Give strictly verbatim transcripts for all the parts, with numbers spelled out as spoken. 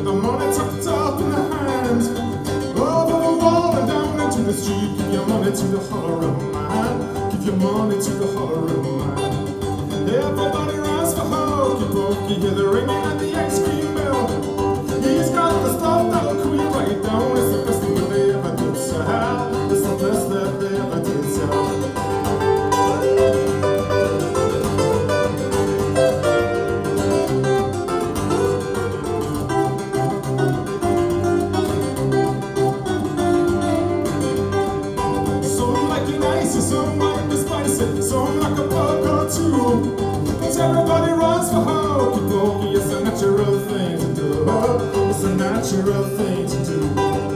the money tucked up in the hands. Over the wall and down into the street. Give your money to the holler man. Give your money to the holler man. Everybody runs for hokey pokey. Hear the ringing at the ice cream bell. He's got the stuff that'll cool you right down. It's the best thing that they ever did sell. It's the best that they ever did sell. Some might be spicy, some like a buck or two. But everybody runs for hokey pokey. It's a natural thing to do. It's a natural thing to do.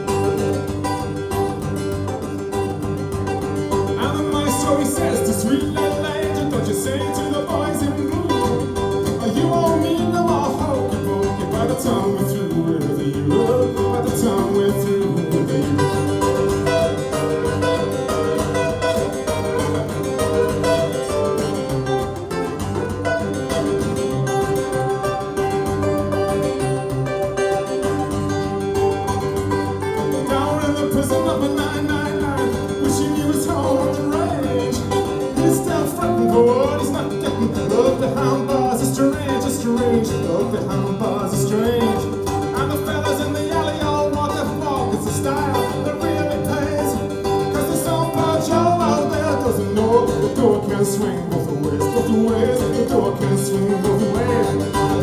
And the maestro he says to sweet little angel, don't you say to the boys in blue, you won't need no more hokey pokey by the time we're through with you. By the time we're through with you. Look, the hound bars are strange. And the fellas in the alley all want to walk. It's a style that really pays. Cause the songbird Joe out there doesn't know the door can swing both ways, both ways. The door can swing both ways.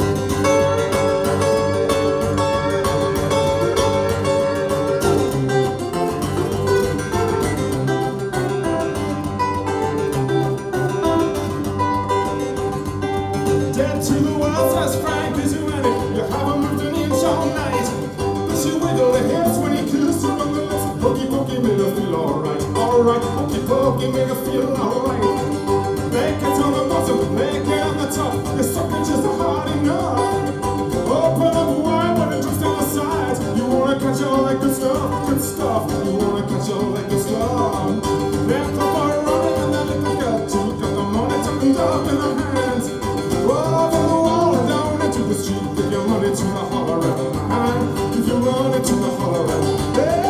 Dead to the world, says Frank, is you any? You haven't moved an inch all night. But you wiggle the hips when you kiss her on the lips. Hokey pokey made her feel alright, alright. Hokey pokey made her feel alright. Make it on the bottom, make it on the top. You're sucking just hard enough. Open up wide when it drips down the sides. You wanna catch all that good stuff, good stuff. You wanna catch all that good stuff. Left the boy running and that little girl too. Got the money tucked up in her hands. Over the wall and down into the street. Give your money to the holler man. Give your money to the holler man. Hey!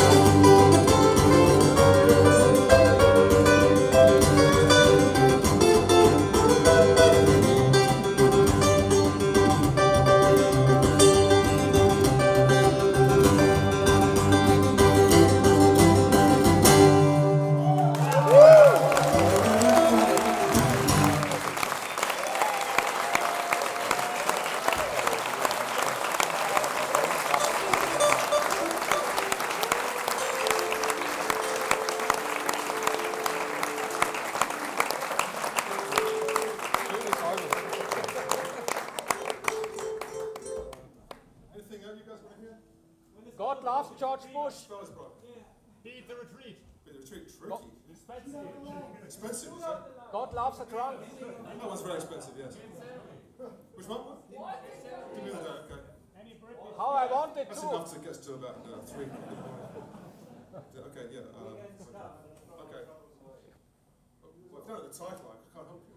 God loves George Bush. Beat the retreat. Beat the retreat. Tricky. Expensive. Expensive, is that? God loves a drunk. That one's very expensive, yes. Which one? Give me that, okay. How I wanted That's to. enough to get us to about uh, three. Okay, yeah. Um, okay. Okay. Well, if I don't know the title, I can't help you.